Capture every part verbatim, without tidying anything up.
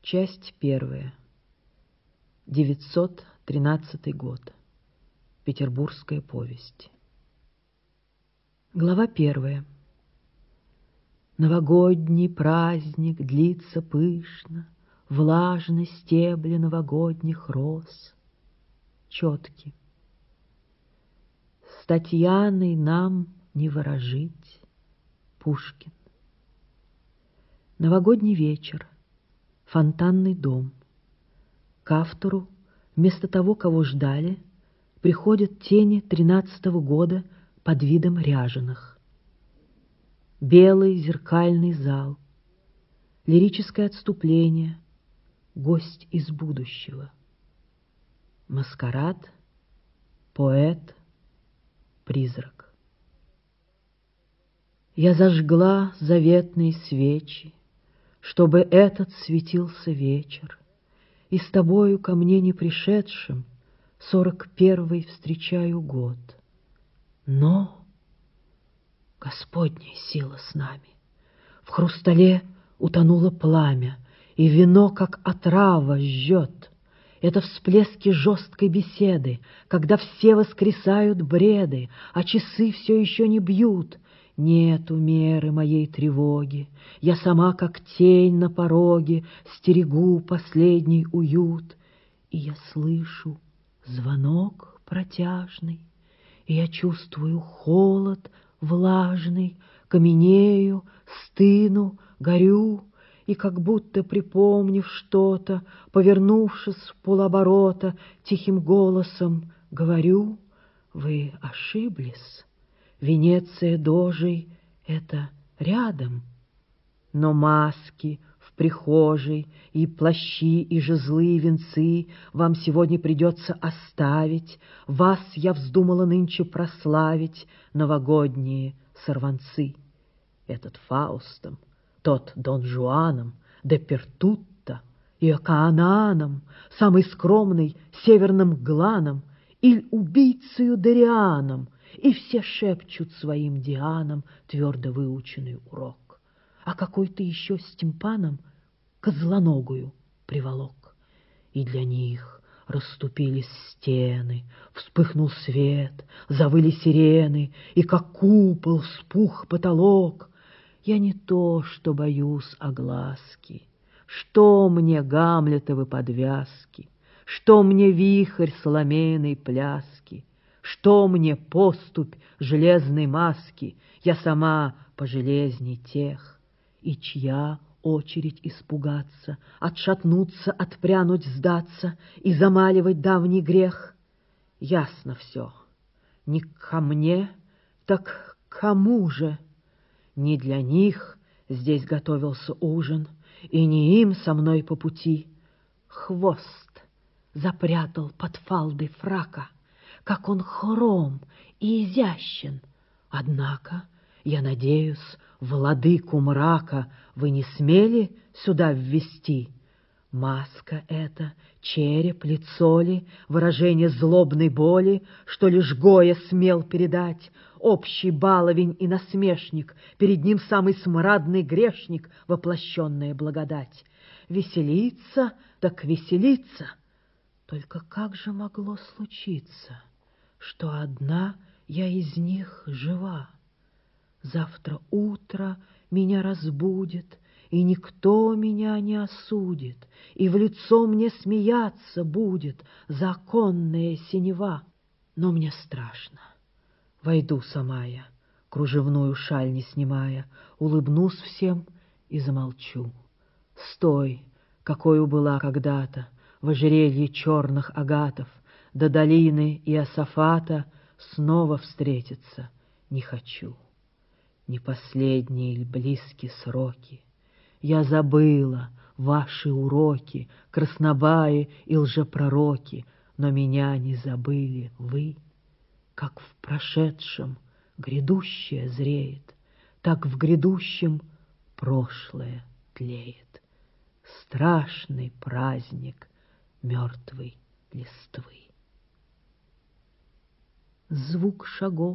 Часть первая. девятьсот тринадцатый год. Петербургская повесть. Глава первая. Новогодний праздник длится пышно, влажны стебли новогодних роз. Четки. С Татьяной нам не ворожить. Пушкин. Новогодний вечер. Фонтанный дом. К автору, вместо того, кого ждали, приходят тени тринадцатого года под видом ряженых. Белый зеркальный зал, лирическое отступление, гость из будущего. Маскарад, поэт, призрак. Я зажгла заветные свечи, чтобы этот светился вечер, и с тобою ко мне не пришедшим сорок первый встречаю год. Но Господняя сила с нами. В хрустале утонуло пламя, и вино, как отрава, жжет. Это всплески жесткой беседы, когда все воскресают бреды, а часы все еще не бьют. Нету меры моей тревоги, я сама, как тень на пороге, стерегу последний уют. И я слышу звонок протяжный, и я чувствую холод влажный, каменею, стыну, горю, и как будто, припомнив что-то, повернувшись в полоборота, тихим голосом говорю: вы ошиблись. Венеция дожей — это рядом, но маски в прихожей и плащи, и жезлы, и венцы вам сегодня придется оставить. Вас я вздумала нынче прославить, новогодние сорванцы. Этот Фаустом, тот Дон Жуаном, де Пертутто и Окаананом, самый скромный северным гланом, или убийцею Дорианом, и все шепчут своим Дианам твердо выученный урок. А какой-то еще Стимпаном козлоногую приволок. И для них расступились стены, вспыхнул свет, завыли сирены, и как купол вспух потолок. Я не то, что боюсь огласки, что мне Гамлетовы подвязки, что мне вихрь соломейной пляски, что мне поступь железной маски, я сама пожелезней тех. И чья очередь испугаться, отшатнуться, отпрянуть, сдаться и замаливать давний грех? Ясно все. Не ко мне, так кому же? Не для них здесь готовился ужин, и не им со мной по пути. Хвост запрятал под фалдой фрака, как он хром и изящен. Однако, я надеюсь, владыку мрака вы не смели сюда ввести? Маска эта, череп, лицо ли, выражение злобной боли, что лишь Гоя смел передать, общий баловень и насмешник, перед ним самый смрадный грешник, воплощенная благодать. Веселиться, так веселиться. Только как же могло случиться, что одна я из них жива? Завтра утро меня разбудит, и никто меня не осудит, и в лицо мне смеяться будет законная синева. Но мне страшно. Войду сама я, кружевную шаль не снимая, улыбнусь всем и замолчу. Стой, какою была когда-то, в ожерелье черных агатов, до долины Иосафата снова встретиться не хочу. Не последние ль близки сроки? Я забыла ваши уроки, краснобаи и лжепророки, но меня не забыли вы. Как в прошедшем грядущее зреет, так в грядущем прошлое тлеет. Страшный праздник мертвой листвы. Звук шагов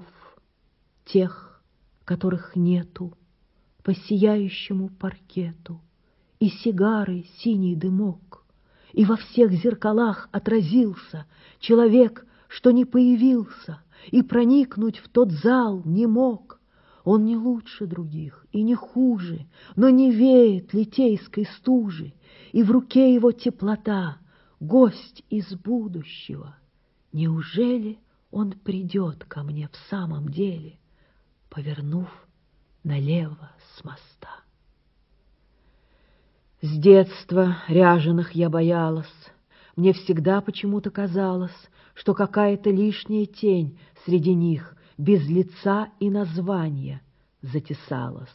тех, которых нету, по сияющему паркету и сигары синий дымок, и во всех зеркалах отразился человек, что не появился и проникнуть в тот зал не мог. Он не лучше других и не хуже, но не веет литейской стужи, и в руке его теплота, гость из будущего. Неужели он придет ко мне в самом деле, повернув налево с моста? С детства ряженых я боялась. Мне всегда почему-то казалось, что какая-то лишняя тень среди них без лица и названия затесалась.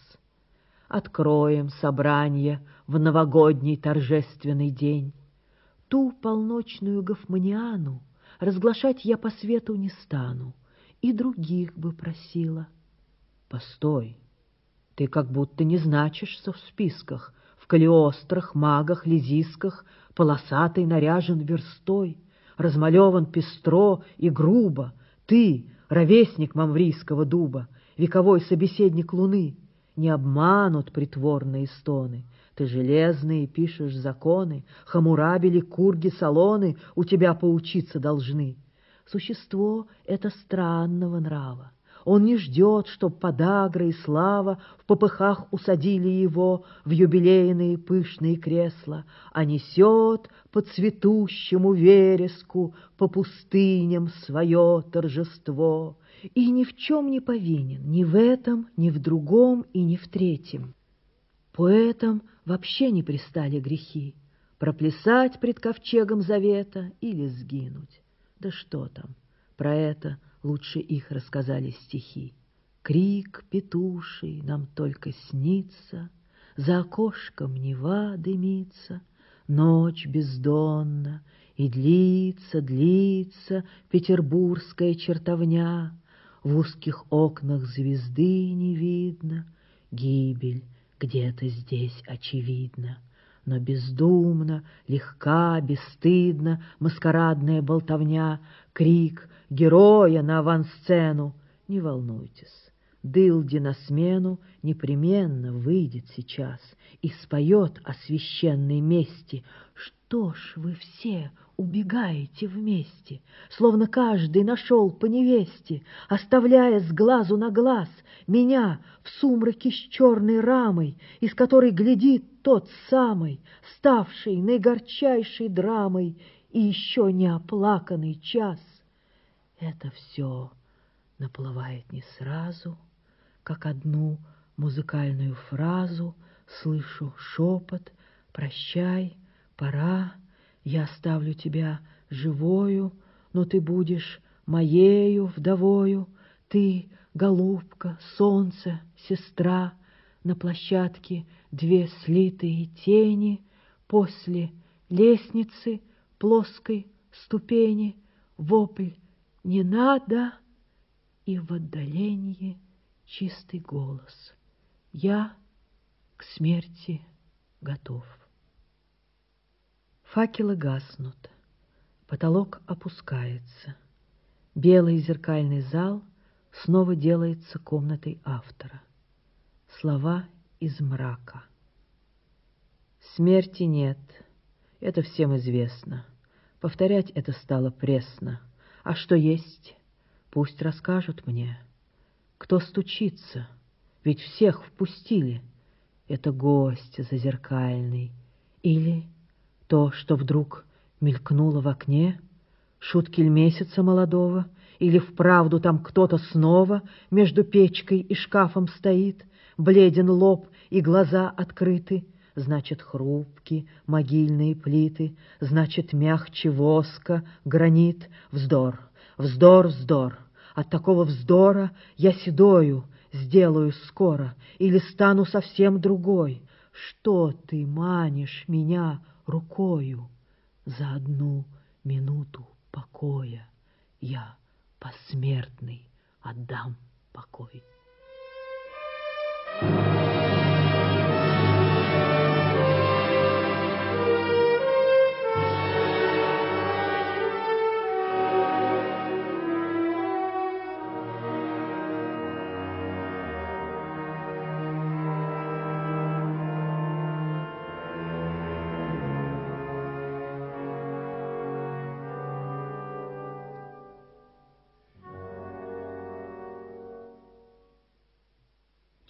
Откроем собрание в новогодний торжественный день. Ту полночную гофманиану разглашать я по свету не стану, и других бы просила. Постой, ты как будто не значишься в списках, в калиострах, магах, лизисках, полосатый наряжен верстой, размалеван пестро и грубо. Ты, ровесник мамврийского дуба, вековой собеседник луны, не обманут притворные стоны. Ты железные пишешь законы, Хаммурабили, курги, салоны у тебя поучиться должны. Существо это странного нрава. Он не ждет, чтоб подагра и слава в попыхах усадили его в юбилейные пышные кресла, а несет по цветущему вереску, по пустыням свое торжество. И ни в чем не повинен, ни в этом, ни в другом и ни в третьем. Поэтам вообще не пристали грехи проплясать пред ковчегом завета или сгинуть. Да что там, про это лучше их рассказали стихи. Крик петуший нам только снится, за окошком Нева дымится, ночь бездонна, и длится, длится петербургская чертовня. В узких окнах звезды не видно, гибель где-то здесь очевидна. Но бездумно, легка, бесстыдна маскарадная болтовня, крик героя на авансцену. Не волнуйтесь, Дылди на смену непременно выйдет сейчас и споет о священной мести. Что ж вы все убегаете вместе, словно каждый нашел по невесте, оставляя с глазу на глаз меня в сумраке с черной рамой, из которой глядит тот самый, ставший наигорчайшей драмой и еще не оплаканный час. Это все наплывает не сразу, как одну музыкальную фразу слышу шепот: «Прощай, пора, я оставлю тебя живою, но ты будешь моею вдовою, ты, голубка, солнце, сестра». На площадке две слитые тени, после лестницы плоской ступени вопль «Не надо!» и в отдалении чистый голос: «Я к смерти готов». Факелы гаснут, потолок опускается. Белый зеркальный зал снова делается комнатой автора. Слова из мрака. Смерти нет, это всем известно. Повторять это стало пресно. А что есть, пусть расскажут мне. Кто стучится? Ведь всех впустили. Это гость зазеркальный. Или то, что вдруг мелькнуло в окне, шуткиль месяца молодого, или вправду там кто-то снова между печкой и шкафом стоит, бледен лоб и глаза открыты, значит, хрупки могильные плиты, значит, мягче воска гранит. Вздор, вздор, вздор. От такого вздора я седою сделаю скоро или стану совсем другой. Что ты манишь меня рукою? За одну минуту покоя я посмертный отдам покой.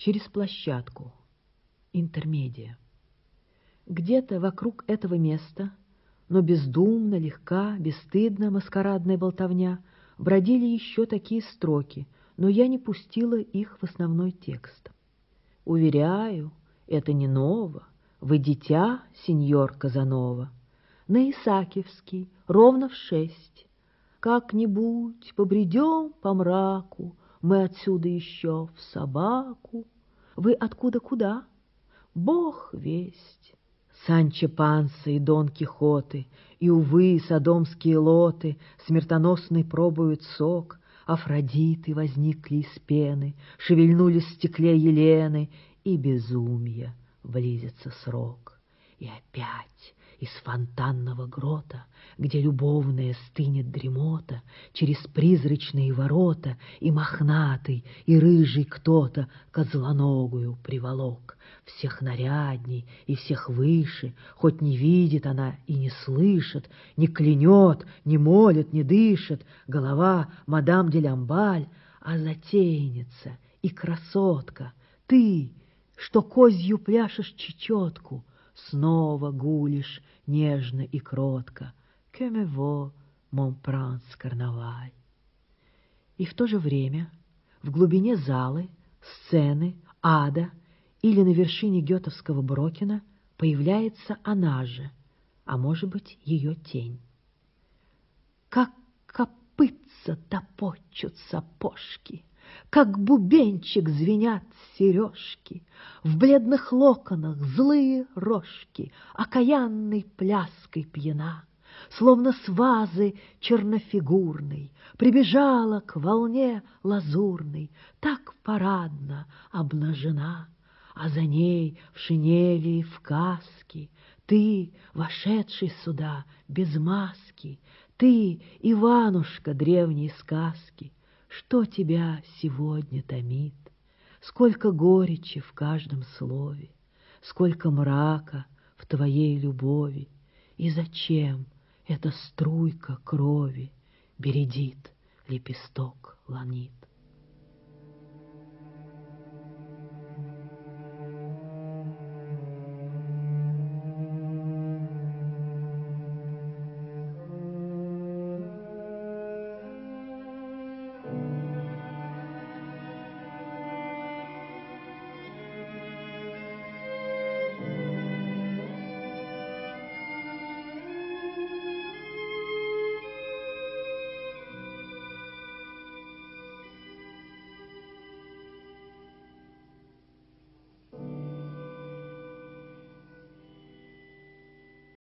через площадку. Интермедия. Где-то вокруг этого места, но бездумно, легка, бесстыдно маскарадная болтовня, бродили еще такие строки, но я не пустила их в основной текст. Уверяю, это не ново, вы дитя, сеньор Казанова. На Исакиевский, ровно в шесть. Как-нибудь побредем по мраку, мы отсюда еще в собаку. Вы откуда куда? Бог весть. Санчо Панса и Дон Кихоты, и, увы, содомские лоты смертоносный пробуют сок, Афродиты возникли из пены, шевельнулись в стекле Елены, и безумия близится срок. И опять из фонтанного грота, где любовная стынет дремота, через призрачные ворота и мохнатый, и рыжий кто-то козлоногую приволок. Всех нарядней и всех выше, хоть не видит она и не слышит, не клянет, не молит, не дышит, голова мадам де Ламбаль, а затейница и красотка, ты, что козью пляшешь чечетку, снова гулишь нежно и кротко. Que me vaut mon prince carnaval. И в то же время в глубине залы, сцены, ада или на вершине гетовского Брокена появляется она же, а может быть ее тень. Как копытца топочут сапожки, как бубенчик звенят сережки, в бледных локонах злые рожки, окаянной пляской пьяна, словно с вазы чернофигурной, прибежала к волне лазурной, так парадно обнажена, а за ней в шинели и в каске ты, вошедший сюда без маски, ты, Иванушка древней сказки. Что тебя сегодня томит? Сколько горечи в каждом слове, сколько мрака в твоей любови, и зачем эта струйка крови бередит лепесток ланит?